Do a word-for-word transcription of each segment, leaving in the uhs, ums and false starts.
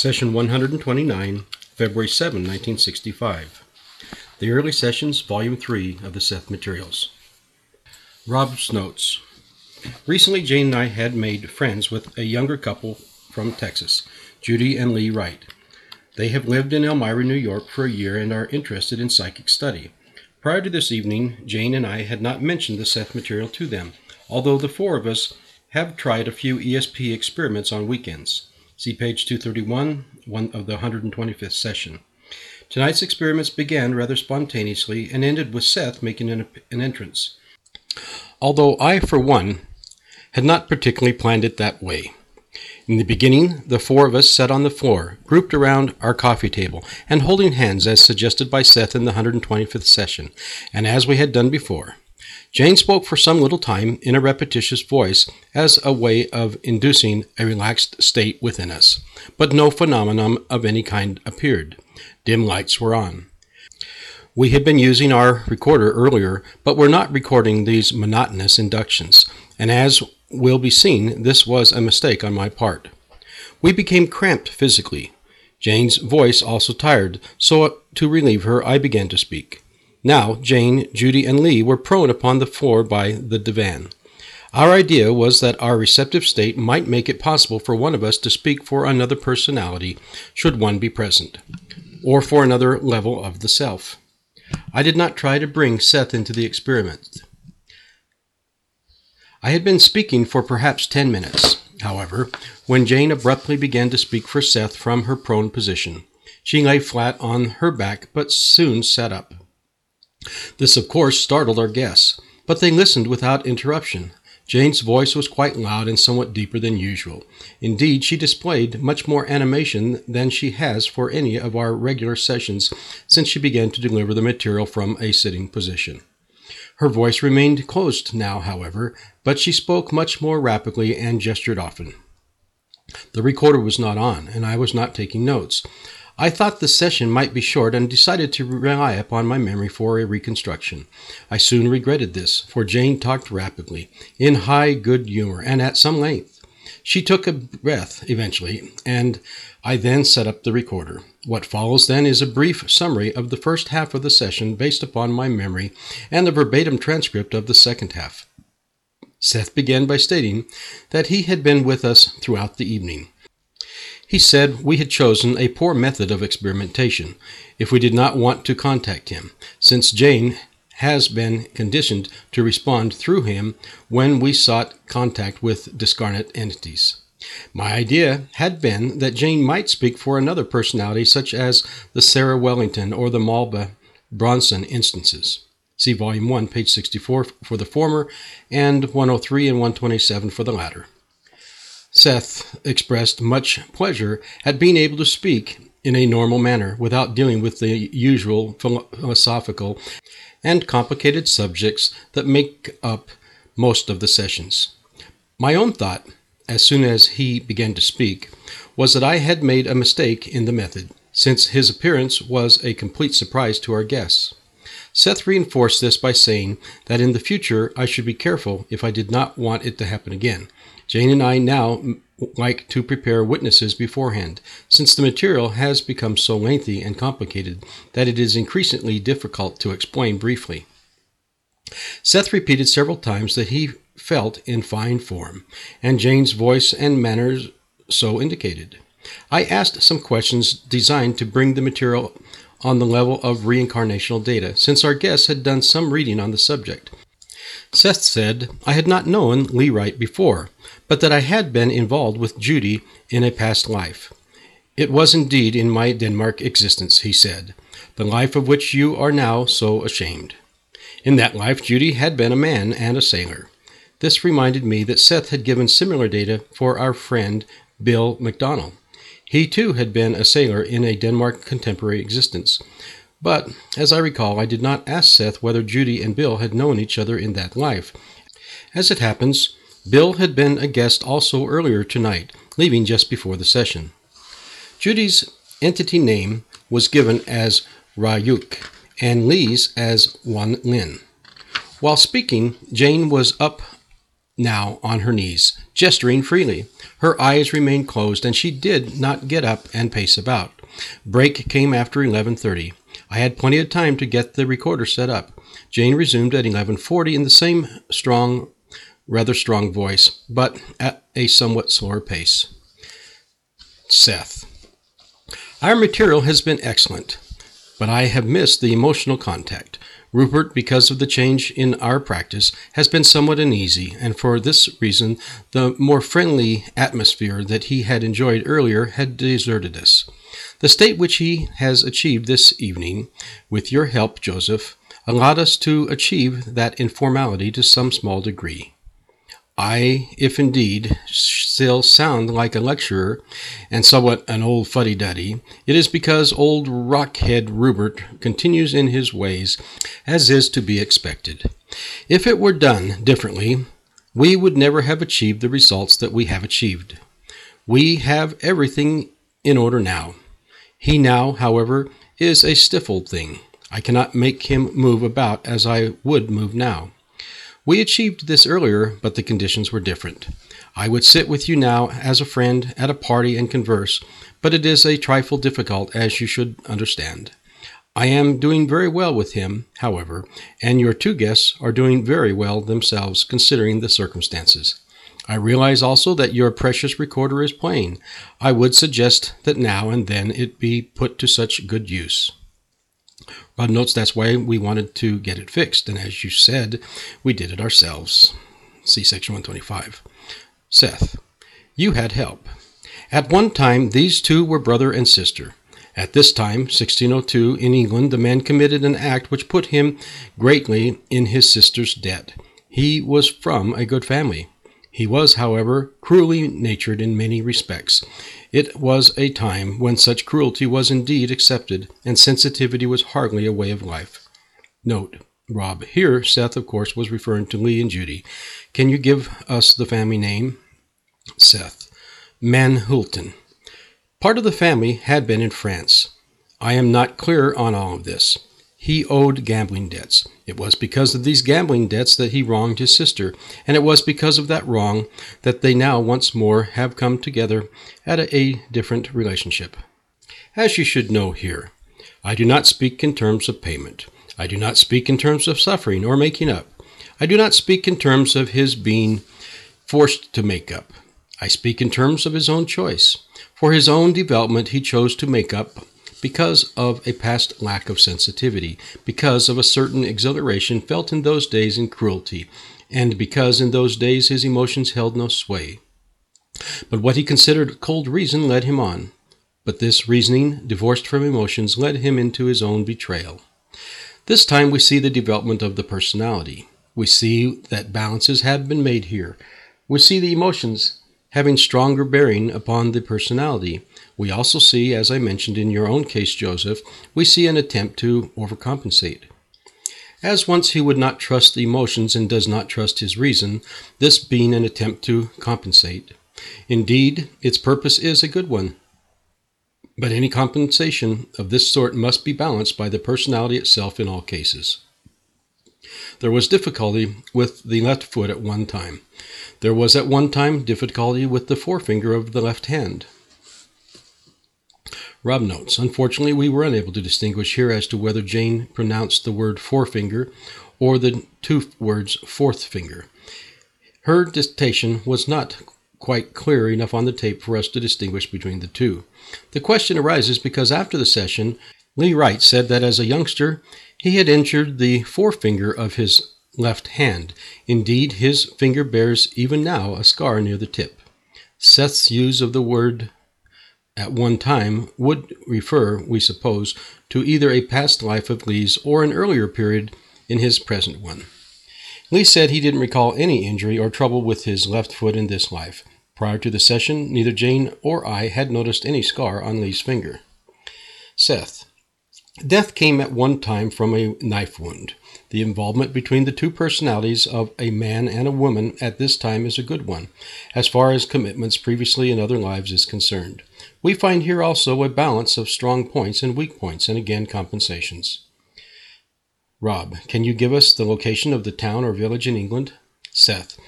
Session one hundred twenty-nine, February seventh, nineteen sixty-five. The Early Sessions, Volume three of the Seth Materials. Rob's Notes. Recently, Jane and I had made friends with a younger couple from Texas, Judy and Lee Wright. They have lived in Elmira, New York for a year and are interested in psychic study. Prior to this evening, Jane and I had not mentioned the Seth material to them, although the four of us have tried a few E S P experiments on weekends. See page two thirty-one one of the one hundred twenty-fifth session. Tonight's experiments began rather spontaneously and ended with Seth making an, an entrance, although I, for one, had not particularly planned it that way. In the beginning, the four of us sat on the floor, grouped around our coffee table, and holding hands as suggested by Seth in the one hundred twenty-fifth session, and as we had done before. Jane spoke for some little time in a repetitious voice as a way of inducing a relaxed state within us, but no phenomenon of any kind appeared. Dim lights were on. We had been using our recorder earlier, but were not recording these monotonous inductions, and as will be seen, this was a mistake on my part. We became cramped physically. Jane's voice also tired, so to relieve her, I began to speak. Now, Jane, Judy, and Lee were prone upon the floor by the divan. Our idea was that our receptive state might make it possible for one of us to speak for another personality, should one be present, or for another level of the self. I did not try to bring Seth into the experiment. I had been speaking for perhaps ten minutes, however, when Jane abruptly began to speak for Seth from her prone position. She lay flat on her back, but soon sat up. This, of course, startled our guests, but they listened without interruption. Jane's voice was quite loud and somewhat deeper than usual. Indeed, she displayed much more animation than she has for any of our regular sessions since she began to deliver the material from a sitting position. Her voice remained closed now, however, but she spoke much more rapidly and gestured often. The recorder was not on, and I was not taking notes. I thought the session might be short and decided to rely upon my memory for a reconstruction. I soon regretted this, for Jane talked rapidly, in high good humor, and at some length. She took a breath eventually, and I then set up the recorder. What follows then is a brief summary of the first half of the session based upon my memory and the verbatim transcript of the second half. Seth began by stating that he had been with us throughout the evening. He said we had chosen a poor method of experimentation if we did not want to contact him, since Jane has been conditioned to respond through him when we sought contact with discarnate entities. My idea had been that Jane might speak for another personality such as the Sarah Wellington or the Malba Bronson instances. See Volume one, page sixty-four for the former, and one oh three and one twenty-seven for the latter. Seth expressed much pleasure at being able to speak in a normal manner without dealing with the usual philosophical and complicated subjects that make up most of the sessions. My own thought, as soon as he began to speak, was that I had made a mistake in the method, since his appearance was a complete surprise to our guests. Seth reinforced this by saying that in the future I should be careful if I did not want it to happen again. Jane and I now like to prepare witnesses beforehand, since the material has become so lengthy and complicated that it is increasingly difficult to explain briefly. Seth repeated several times that he felt in fine form, and Jane's voice and manners so indicated. I asked some questions designed to bring the material on the level of reincarnational data, since our guests had done some reading on the subject. Seth said I had not known Lee Wright before, but that I had been involved with Judy in a past life. It was indeed in my Denmark existence, he said, the life of which you are now so ashamed. In that life, Judy had been a man and a sailor. This reminded me that Seth had given similar data for our friend Bill McDonnell. He too had been a sailor in a Denmark contemporary existence. But, as I recall, I did not ask Seth whether Judy and Bill had known each other in that life. As it happens, Bill had been a guest also earlier tonight, leaving just before the session. Judy's entity name was given as Rayuk, and Lee's as Wan Lin. While speaking, Jane was up now on her knees, gesturing freely. Her eyes remained closed, and she did not get up and pace about. Break came after eleven thirty. I had plenty of time to get the recorder set up. Jane resumed at eleven forty in the same strong, rather strong voice, but at a somewhat slower pace. Seth. Our material has been excellent, but I have missed the emotional contact. Rupert, because of the change in our practice, has been somewhat uneasy, and for this reason the more friendly atmosphere that he had enjoyed earlier had deserted us. The state which he has achieved this evening, with your help, Joseph, allowed us to achieve that informality to some small degree. I, if indeed still sound like a lecturer and somewhat an old fuddy-duddy, it is because old rockhead Rupert continues in his ways, as is to be expected. If it were done differently, we would never have achieved the results that we have achieved. We have everything in order now. He now, however, is a stiff old thing. I cannot make him move about as I would move now. We achieved this earlier, but the conditions were different. I would sit with you now as a friend at a party and converse, but it is a trifle difficult, as you should understand. I am doing very well with him, however, and your two guests are doing very well themselves, considering the circumstances. I realize also that your precious recorder is playing. I would suggest that now and then it be put to such good use. Rob notes that's why we wanted to get it fixed, and as you said, we did it ourselves. See section one twenty-five. Seth, you had help. At one time, these two were brother and sister. At this time, sixteen oh two, in England, the man committed an act which put him greatly in his sister's debt. He was from a good family. He was, however, cruelly natured in many respects. It was a time when such cruelty was indeed accepted, and sensitivity was hardly a way of life. Note, Rob, here Seth, of course, was referring to Lee and Judy. Can you give us the family name? Seth. Manhulton. Part of the family had been in France. I am not clear on all of this. He owed gambling debts. It was because of these gambling debts that he wronged his sister, and it was because of that wrong that they now once more have come together at a, a different relationship. As you should know here, I do not speak in terms of payment. I do not speak in terms of suffering or making up. I do not speak in terms of his being forced to make up. I speak in terms of his own choice. For his own development he chose to make up because of a past lack of sensitivity, because of a certain exhilaration felt in those days in cruelty, and because in those days his emotions held no sway. But what he considered cold reason led him on. But this reasoning, divorced from emotions, led him into his own betrayal. This time we see the development of the personality. We see that balances have been made here. We see the emotions having stronger bearing upon the personality. We also see, as I mentioned in your own case, Joseph, we see an attempt to overcompensate. As once he would not trust the emotions and does not trust his reason, this being an attempt to compensate. Indeed, its purpose is a good one. But any compensation of this sort must be balanced by the personality itself in all cases. There was difficulty with the left foot at one time. There was at one time difficulty with the forefinger of the left hand. Rob notes, unfortunately, we were unable to distinguish here as to whether Jane pronounced the word forefinger or the two words fourth finger. Her dictation was not quite clear enough on the tape for us to distinguish between the two. The question arises because after the session, Lee Wright said that as a youngster, he had injured the forefinger of his left hand. Indeed, his finger bears even now a scar near the tip. Seth's use of the word at one time would refer, we suppose, to either a past life of Lee's or an earlier period in his present one. Lee said he didn't recall any injury or trouble with his left foot in this life. Prior to the session, neither Jane or I had noticed any scar on Lee's finger. Seth. Death came at one time from a knife wound. The involvement between the two personalities of a man and a woman at this time is a good one, as far as commitments previously in other lives is concerned. We find here also a balance of strong points and weak points, and again compensations. Rob, can you give us the location of the town or village in England? Seth.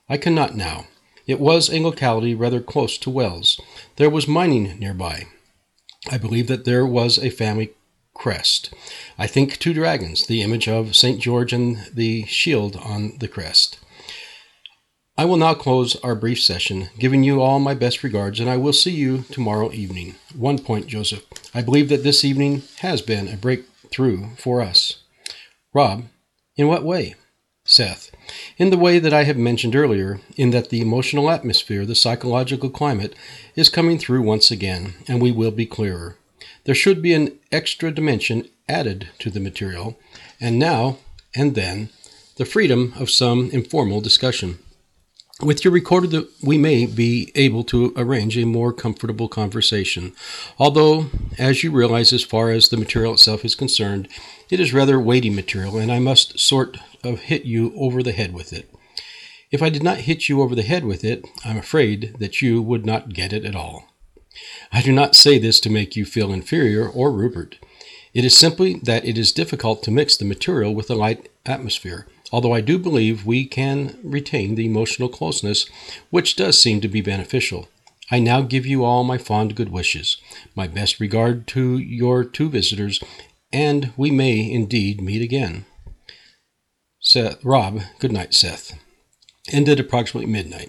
I cannot now. It was a locality rather close to Wells. There was mining nearby. I believe that there was a family crest. I think two dragons, the image of Saint George and the shield on the crest. I will now close our brief session, giving you all my best regards, and I will see you tomorrow evening. One point, Joseph. I believe that this evening has been a breakthrough for us. Rob, in what way? Seth, in the way that I have mentioned earlier, in that the emotional atmosphere, the psychological climate, is coming through once again, and we will be clearer. There should be an extra dimension added to the material, and now and then, the freedom of some informal discussion. With your recorder, we may be able to arrange a more comfortable conversation, although, as you realize, as far as the material itself is concerned, it is rather weighty material, and I must sort of hit you over the head with it. If I did not hit you over the head with it, I'm afraid that you would not get it at all. I do not say this to make you feel inferior or Rupert. It is simply that it is difficult to mix the material with a light atmosphere, although I do believe we can retain the emotional closeness, which does seem to be beneficial. I now give you all my fond good wishes, my best regard to your two visitors, and we may indeed meet again. Seth, Rob, good night, Seth. Ended approximately midnight.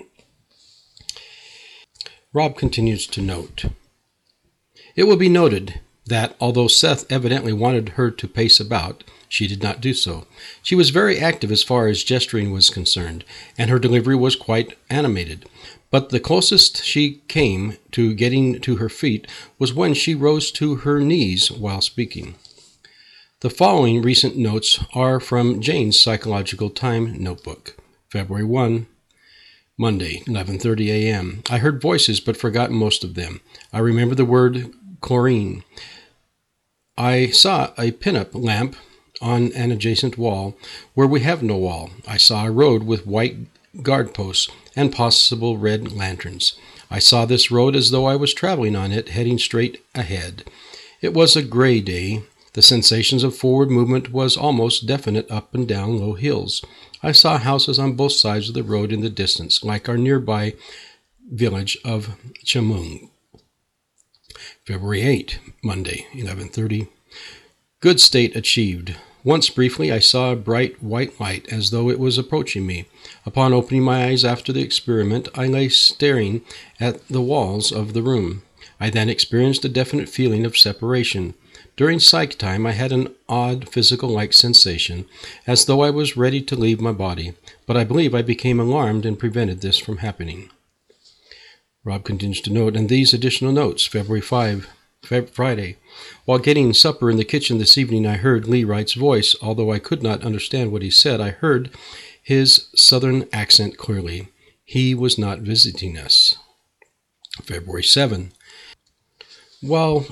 Rob continues to note. It will be noted that, although Seth evidently wanted her to pace about, she did not do so. She was very active as far as gesturing was concerned, and her delivery was quite animated. But the closest she came to getting to her feet was when she rose to her knees while speaking. The following recent notes are from Jane's Psychological Time Notebook, February first, Monday, eleven thirty a.m. I heard voices but forgot most of them. I remember the word chlorine. I saw a pin-up lamp on an adjacent wall where we have no wall. I saw a road with white guard posts and possible red lanterns. I saw this road as though I was traveling on it, heading straight ahead. It was a gray day. The sensations of forward movement was almost definite up and down low hills. I saw houses on both sides of the road in the distance, like our nearby village of Chamung. February eighth, Monday, eleven thirty. Good state achieved. Once briefly I saw a bright white light as though it was approaching me. Upon opening my eyes after the experiment, I lay staring at the walls of the room. I then experienced a definite feeling of separation. During psych time, I had an odd physical-like sensation, as though I was ready to leave my body, but I believe I became alarmed and prevented this from happening. Rob continues to note, and these additional notes, February fifth, Feb- Friday. While getting supper in the kitchen this evening, I heard Lee Wright's voice. Although I could not understand what he said, I heard his southern accent clearly. He was not visiting us. February seventh. While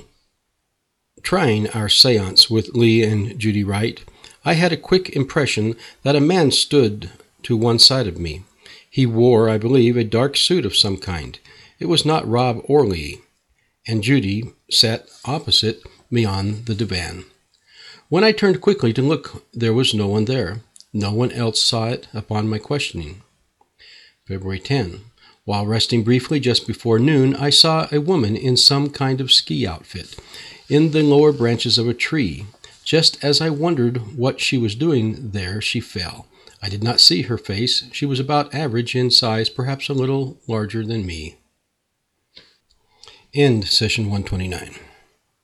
trying our seance with Lee and Judy Wright, I had a quick impression that a man stood to one side of me. He wore, I believe, a dark suit of some kind. It was not Rob or Lee, and Judy sat opposite me on the divan. When I turned quickly to look, there was no one there. No one else saw it upon my questioning. February tenth. While resting briefly just before noon, I saw a woman in some kind of ski outfit in the lower branches of a tree. Just as I wondered what she was doing there, she fell. I did not see her face. She was about average in size, perhaps a little larger than me. End session one twenty-nine.